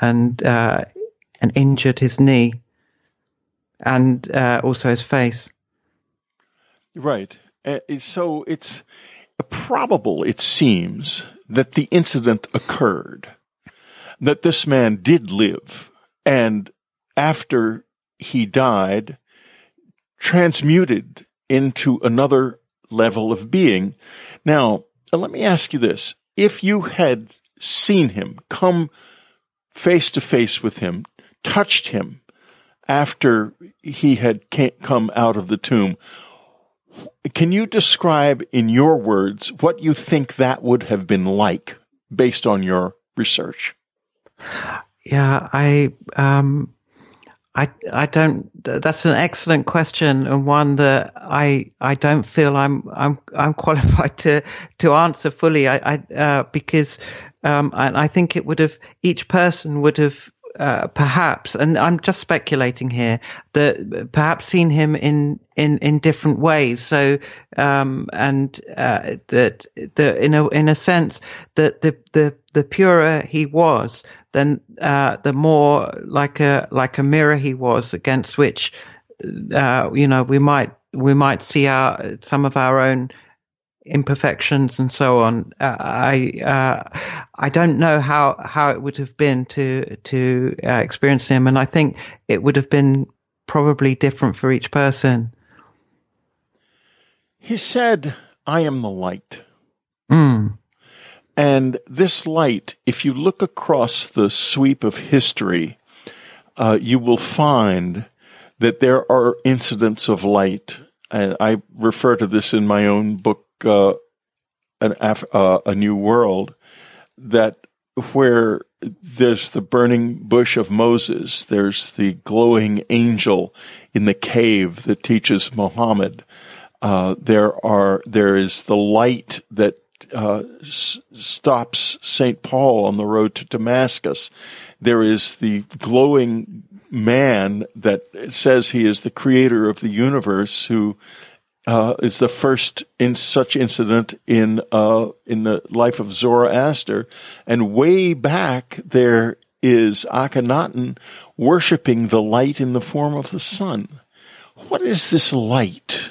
injured his knee and also his face. Right. So it's probable, it seems, that the incident occurred, that this man did live, and after he died, transmuted into another level of being. Now, let me ask you this. If you had seen him, come face to face with him, touched him after he had come out of the tomb, can you describe in your words what you think that would have been like based on your research? Yeah, I don't. That's an excellent question, and one that I don't feel I'm qualified to answer fully. Because I think it would have, each person would have perhaps, and I'm just speculating here, that perhaps seen him in different ways. So that in a sense that the purer he was, then the more like a mirror he was, against which we might see some of our own imperfections and so on. I don't know how it would have been to experience him, and I think it would have been probably different for each person. He said, "I am the light." And this light, if you look across the sweep of history, you will find that there are incidents of light. And I refer to this in my own book, A New World, that where there's the burning bush of Moses, there's the glowing angel in the cave that teaches Muhammad. There is the light that stops St. Paul on the road to Damascus. There is the glowing man that says he is the creator of the universe, who is the first in such incident in the life of Zoroaster. And way back there is Akhenaten worshiping the light in the form of the sun. What is this light?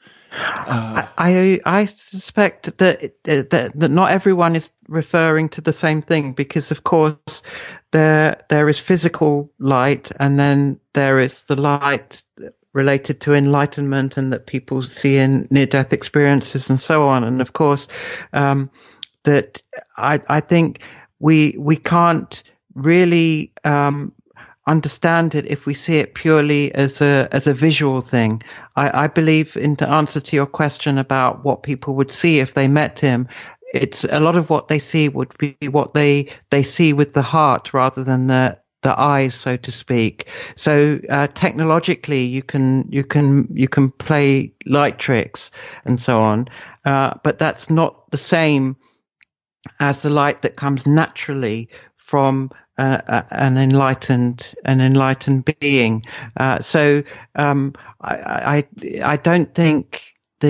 I suspect that not everyone is referring to the same thing, because of course there is physical light, and then there is the light related to enlightenment and that people see in near-death experiences and so on. And of course, that I think we can't really understand it if we see it purely as a visual thing. I believe, in the answer to your question about what people would see if they met him, it's a lot of what they see would be what they see with the heart rather than eyes, so to speak. So technologically, you can play light tricks and so on, but that's not the same as the light that comes naturally from an enlightened being. So I don't think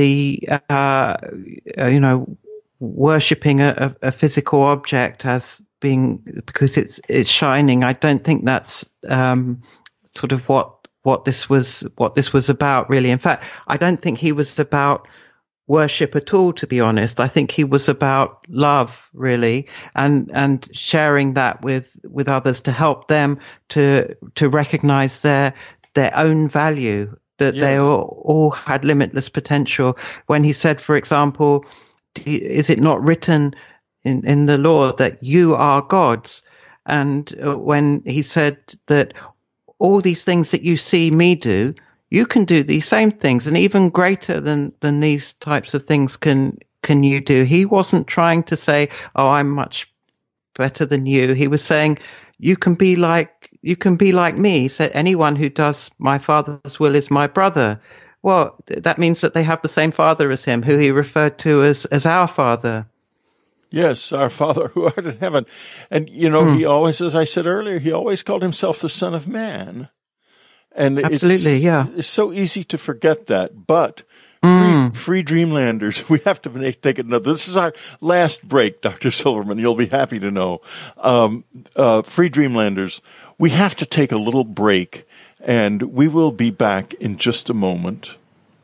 the worshipping a physical object as being because it's shining. I don't think that's sort of what this was about, really. In fact, I don't think he was about worship at all, to be honest. I think he was about love, really, and sharing that with others to help them to recognize their own value, that Yes. they all had limitless potential. When he said, for example, is it not written in the law that you are gods? And when he said that all these things that you see me do, you can do these same things, and even greater than these types of things can you do. He wasn't trying to say, oh, I'm much better than you. He was saying, you can be like me. He said, anyone who does my Father's will is my brother. Well, that means that they have the same Father as him, who he referred to as our Father. Yes, our Father who art in heaven. And, he always, as I said earlier, he always called himself the Son of Man. And absolutely, it's so easy to forget that. But free Dreamlanders, we have to take it. This is our last break, Dr. Silverman. You'll be happy to know. Free Dreamlanders, we have to take a little break, and we will be back in just a moment.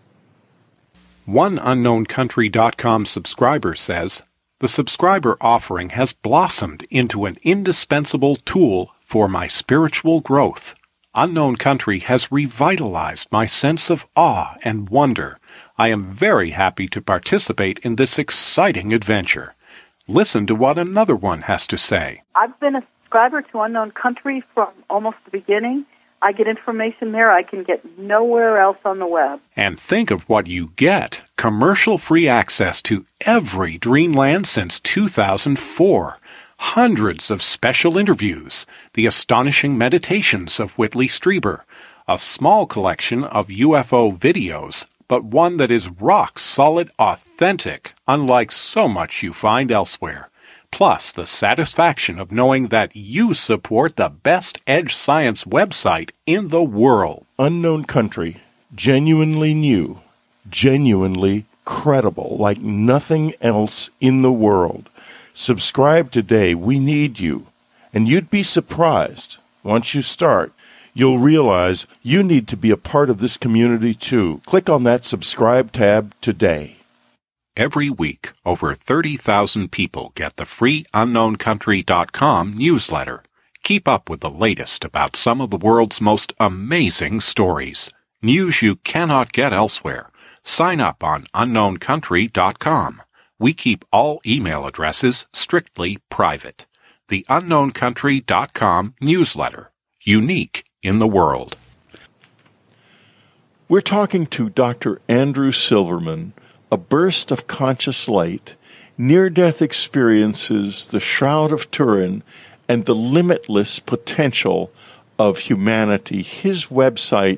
OneUnknownCountry.com subscriber says, the subscriber offering has blossomed into an indispensable tool for my spiritual growth. Unknown Country has revitalized my sense of awe and wonder. I am very happy to participate in this exciting adventure. Listen to what another one has to say. I've been a subscriber to Unknown Country from almost the beginning. I get information there I can get nowhere else on the web. And think of what you get. Commercial-free access to every Dreamland since 2004. Hundreds of special interviews, the astonishing meditations of Whitley Strieber, a small collection of UFO videos, but one that is rock-solid authentic, unlike so much you find elsewhere. Plus the satisfaction of knowing that you support the best edge science website in the world. Unknown Country, genuinely new, genuinely credible, like nothing else in the world. Subscribe today. We need you. And you'd be surprised. Once you start, you'll realize you need to be a part of this community too. Click on that subscribe tab today. Every week, over 30,000 people get the free UnknownCountry.com newsletter. Keep up with the latest about some of the world's most amazing stories. News you cannot get elsewhere. Sign up on UnknownCountry.com. We keep all email addresses strictly private. The UnknownCountry.com newsletter. Unique in the world. We're talking to Dr. Andrew Silverman, A Burst of Conscious Light, Near-Death Experiences, The Shroud of Turin, and the Limitless Potential of Humanity. His website,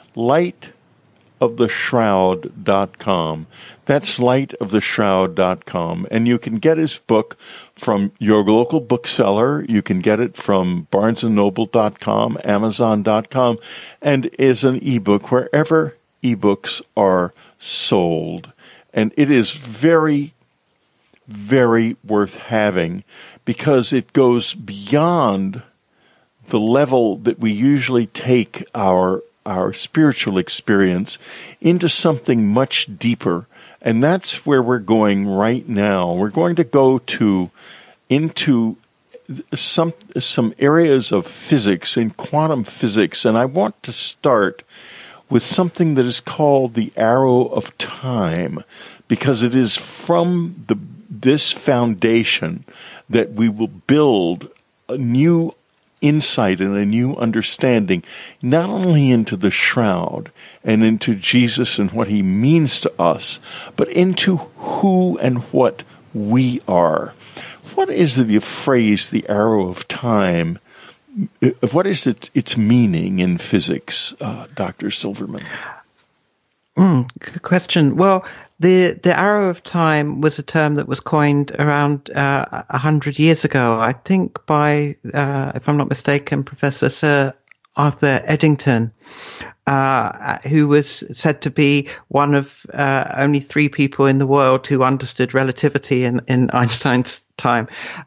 lightoftheshroud.com. That's lightoftheshroud.com. And you can get his book from your local bookseller. You can get it from barnesandnoble.com, amazon.com, and is an ebook wherever ebooks are sold. And it is very, very worth having because it goes beyond the level that we usually take our spiritual experience into something much deeper. And that's where we're going right now. We're going to go into some areas of physics and quantum physics. And I want to start with something that is called the arrow of time, because it is from this foundation that we will build a new insight and a new understanding, not only into the shroud and into Jesus and what he means to us, but into who and what we are. What is the phrase, the arrow of time, What is its meaning in physics, Dr. Silverman? Good question. Well, the arrow of time was a term that was coined around 100 years ago, I think, by, if I'm not mistaken, Professor Sir Arthur Eddington, who was said to be one of only 3 people in the world who understood relativity in Einstein's time.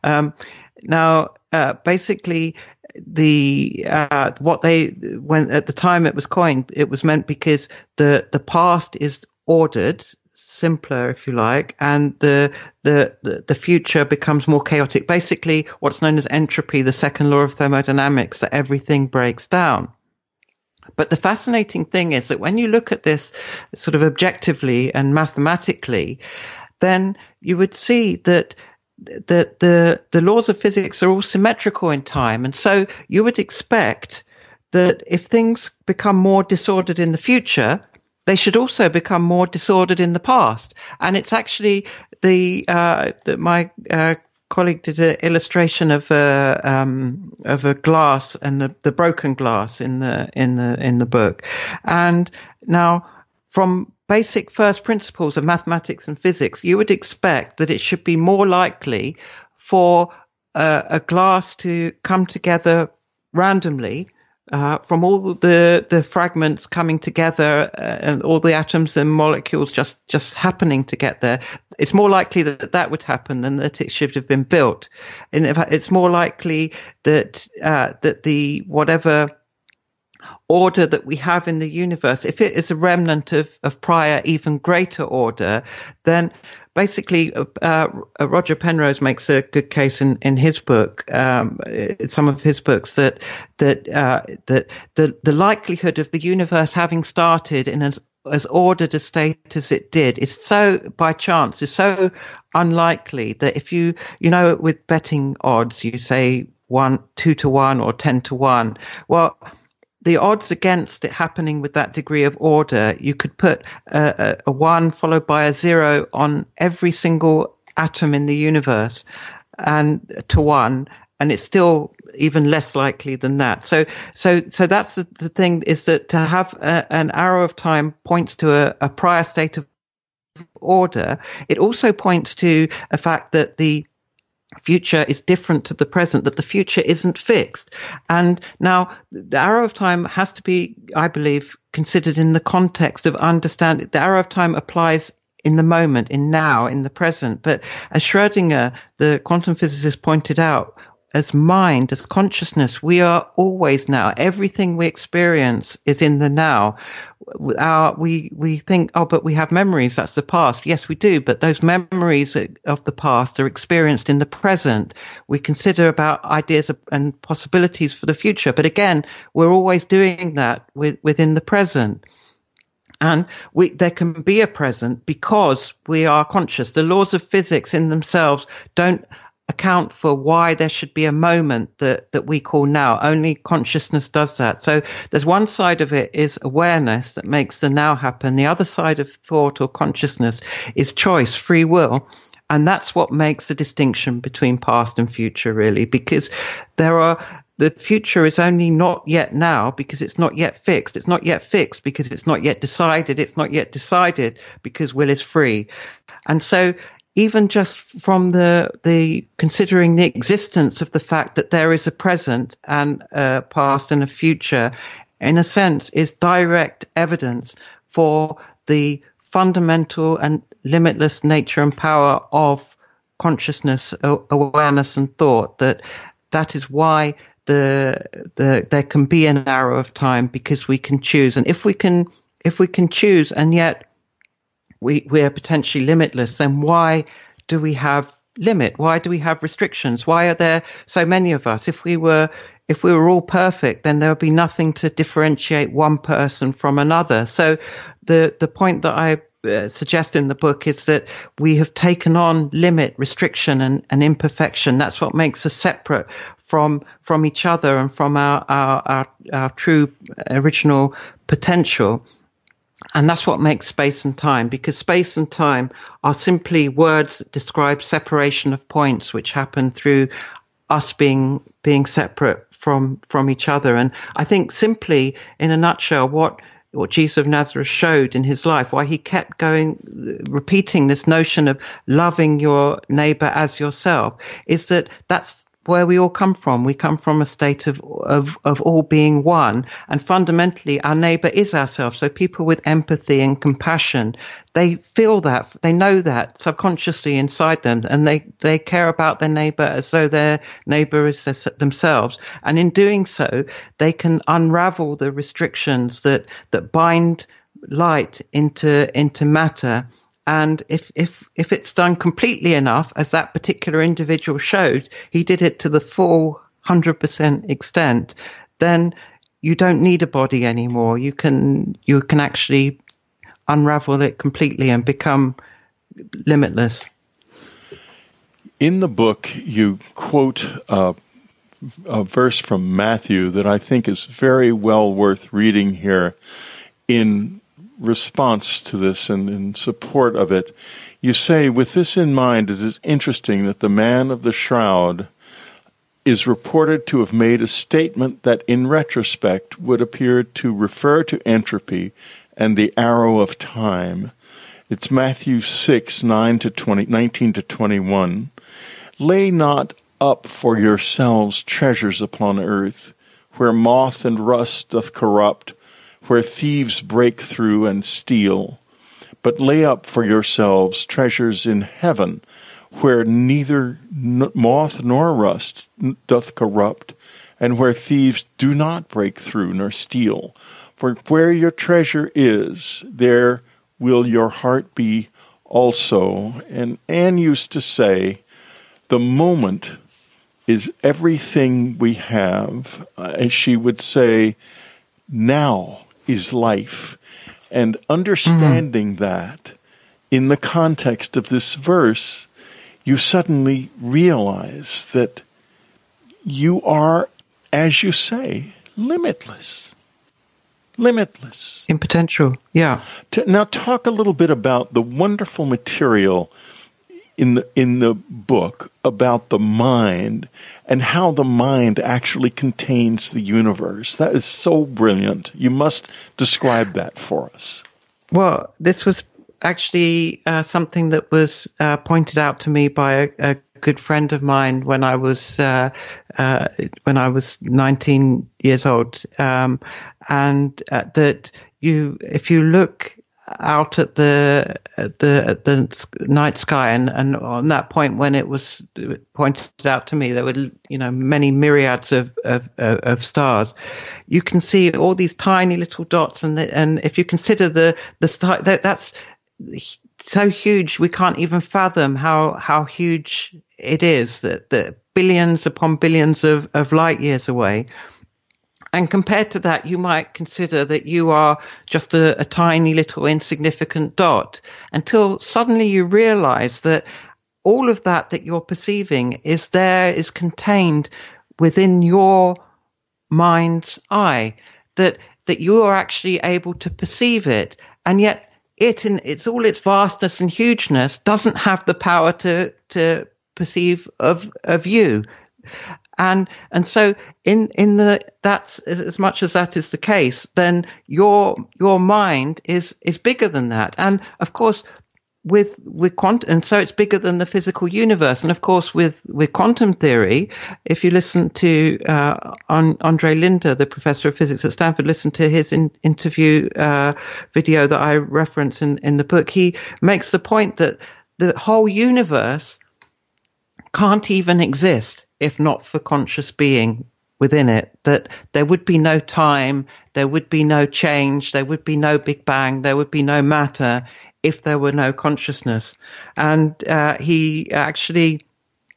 Basically, when at the time it was coined, it was meant because the past is ordered, simpler, if you like, and the future becomes more chaotic. Basically, what's known as entropy, the second law of thermodynamics, that everything breaks down. But the fascinating thing is that when you look at this sort of objectively and mathematically, then you would see that the laws of physics are all symmetrical in time. And so you would expect that if things become more disordered in the future, they should also become more disordered in the past. And it's actually my colleague did an illustration of a glass and the broken glass in the book. And now, from basic first principles of mathematics and physics, you would expect that it should be more likely for a glass to come together randomly from all the fragments coming together and all the atoms and molecules just happening to get there. It's more likely that would happen than that it should have been built. And in fact, it's more likely that the whatever order that we have in the universe, if it is a remnant of prior, even greater order, then basically Roger Penrose makes a good case in his book, some of his books, that the likelihood of the universe having started in as ordered a state as it did is so by chance, is so unlikely that if you know with betting odds, you say 2 to 1 or 10 to 1. Well, the odds against it happening with that degree of order, you could put a 1 followed by a 0 on every single atom in the universe and to 1, and it's still even less likely than that. So that's the thing, is that to have an arrow of time points to a prior state of order. It also points to a fact that the future is different to the present, that the future isn't fixed. And now the arrow of time has to be, I believe, considered in the context of understanding. The arrow of time applies in the moment, in now, in the present. But as Schrödinger, the quantum physicist, pointed out, as mind, as consciousness, we are always now. Everything we experience is in the now. We think, but we have memories, that's the past. Yes, we do, but those memories of the past are experienced in the present. We consider about ideas and possibilities for the future, but again, we're always doing that within the present. And there can be a present because we are conscious. The laws of physics in themselves don't account for why there should be a moment that we call now. Only consciousness does that. So there's one side of it is awareness that makes the now happen. The other side of thought or consciousness is choice, free will. And that's what makes the distinction between past and future, really, because the future is only not yet now because it's not yet fixed. It's not yet fixed because it's not yet decided. It's not yet decided because will is free. And so even just from the considering the existence of the fact that there is a present and a past and a future, in a sense, is direct evidence for the fundamental and limitless nature and power of consciousness, awareness, and thought. That is why there can be an arrow of time, because we can choose. And if we can choose, and yet we are potentially limitless, then why do we have limit? Why do we have restrictions? Why are there so many of us? If we were all perfect, then there would be nothing to differentiate one person from another. So the point that I suggest in the book is that we have taken on limit, restriction, and imperfection. That's what makes us separate from each other and from our true original potential. And that's what makes space and time, because space and time are simply words that describe separation of points which happen through us being separate from each other. And I think simply, in a nutshell, what Jesus of Nazareth showed in his life, why he kept repeating this notion of loving your neighbor as yourself, is that that's where we all come from. We come from a state of all being one, and fundamentally our neighbor is ourselves. So people with empathy and compassion, they feel that, they know that subconsciously inside them, and they care about their neighbor as though their neighbor is themselves. And in doing so, they can unravel the restrictions that bind light into matter. And if it's done completely enough, as that particular individual showed, he did it to the full 100% extent, then you don't need a body anymore. You can actually unravel it completely and become limitless. In the book, you quote a verse from Matthew that I think is very well worth reading here in response to this and in support of it. You say, with this in mind, it is interesting that the man of the shroud is reported to have made a statement that in retrospect would appear to refer to entropy and the arrow of time. It's Matthew 6, 19 to 21. Lay not up for yourselves treasures upon earth, where moth and rust doth corrupt, where thieves break through and steal. But lay up for yourselves treasures in heaven, where neither moth nor rust doth corrupt, and where thieves do not break through nor steal. For where your treasure is, there will your heart be also. And Anne used to say, the moment is everything we have. And she would say, now is life. And understanding that in the context of this verse, you suddenly realize that you are, as you say, limitless. Limitless. In potential, yeah. Now talk a little bit about the wonderful material in the book about the mind and how the mind actually contains the universe. That is so brilliant. You must describe that for us. Well, this was actually something that was pointed out to me by a good friend of mine when I was 19 years old, and that if you look out at the night sky, and on that point when it was pointed out to me, there were many myriads of stars. You can see all these tiny little dots, and if you consider the star, that's so huge we can't even fathom how huge it is. That billions upon billions of light years away. And compared to that, you might consider that you are just a tiny little insignificant dot, until suddenly you realize that all of that you're perceiving is contained within your mind's eye, that you are actually able to perceive it, and yet it's all its vastness and hugeness doesn't have the power to perceive of you. And so that's as much as that is the case, then your mind is bigger than that. And of course, with quantum, and so it's bigger than the physical universe. And of course, with quantum theory, if you listen to Andre Linde, the professor of physics at Stanford, listen to his interview video that I reference in the book, he makes the point that the whole universe can't even exist if not for conscious being within it, that there would be no time, there would be no change, there would be no Big Bang, there would be no matter if there were no consciousness. And he actually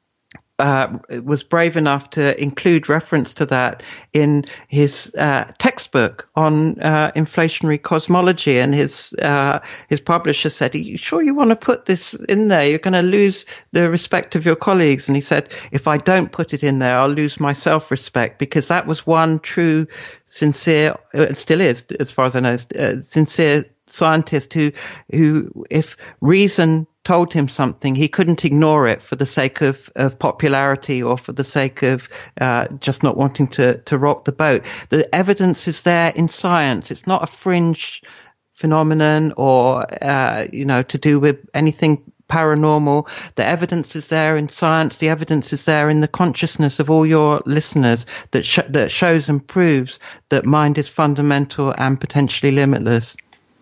was brave enough to include reference to that in his textbook on inflationary cosmology, and his publisher said, "Are you sure you want to put this in there? You're going to lose the respect of your colleagues." And he said, "If I don't put it in there, I'll lose my self-respect," because that was one true, sincere, still is, as far as I know, sincere scientist who, if reason told him something, he couldn't ignore it for the sake of popularity or for the sake of just not wanting to rock the boat. The evidence is there in science. It's not a fringe phenomenon or, to do with anything paranormal. The evidence is there in science. The evidence is there in the consciousness of all your listeners that shows and proves that mind is fundamental and potentially limitless.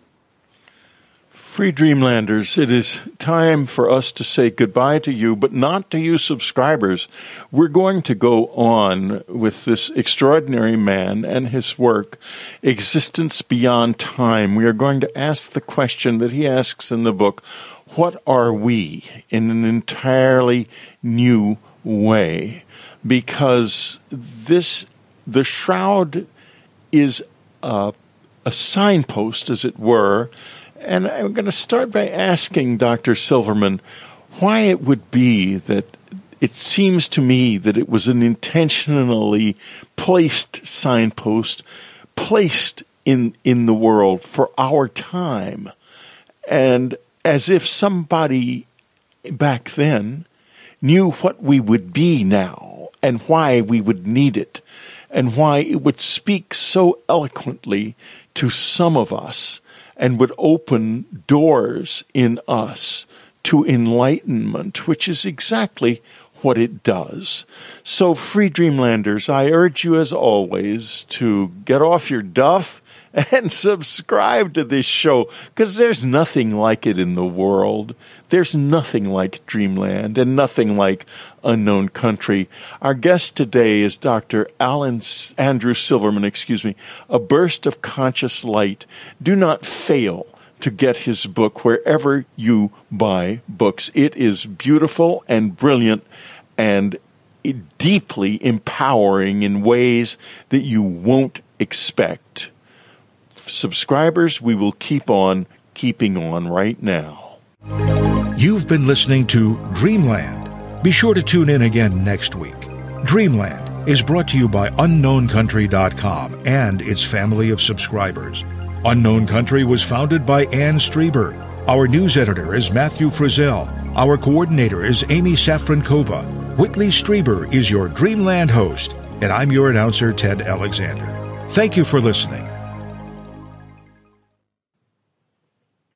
Free Dreamlanders, it is time for us to say goodbye to you, but not to you subscribers. We're going to go on with this extraordinary man and his work, Existence Beyond Time. We are going to ask the question that he asks in the book, what are we, in an entirely new way? Because the shroud is a signpost, as it were. And I'm going to start by asking Dr. Silverman why it would be that it seems to me that it was an intentionally placed signpost, placed in the world for our time. And as if somebody back then knew what we would be now and why we would need it and why it would speak so eloquently to some of us and would open doors in us to enlightenment, which is exactly what it does. So, Free Dreamlanders, I urge you as always to get off your duff and subscribe to this show, because there's nothing like it in the world. There's nothing like Dreamland and nothing like Unknown Country. Our guest today is Dr. Andrew Silverman, A Burst of Conscious Light. Do not fail to get his book wherever you buy books. It is beautiful and brilliant and deeply empowering in ways that you won't expect. Subscribers, we will keep on keeping on right now. You've been listening to Dreamland. Be sure to tune in again next week. Dreamland is brought to you by UnknownCountry.com and its family of subscribers. Unknown Country was founded by Ann Strieber. Our news editor is Matthew Frizzell. Our coordinator is Amy Safrankova. Whitley Strieber is your Dreamland host, and I'm your announcer, Ted Alexander. Thank you for listening.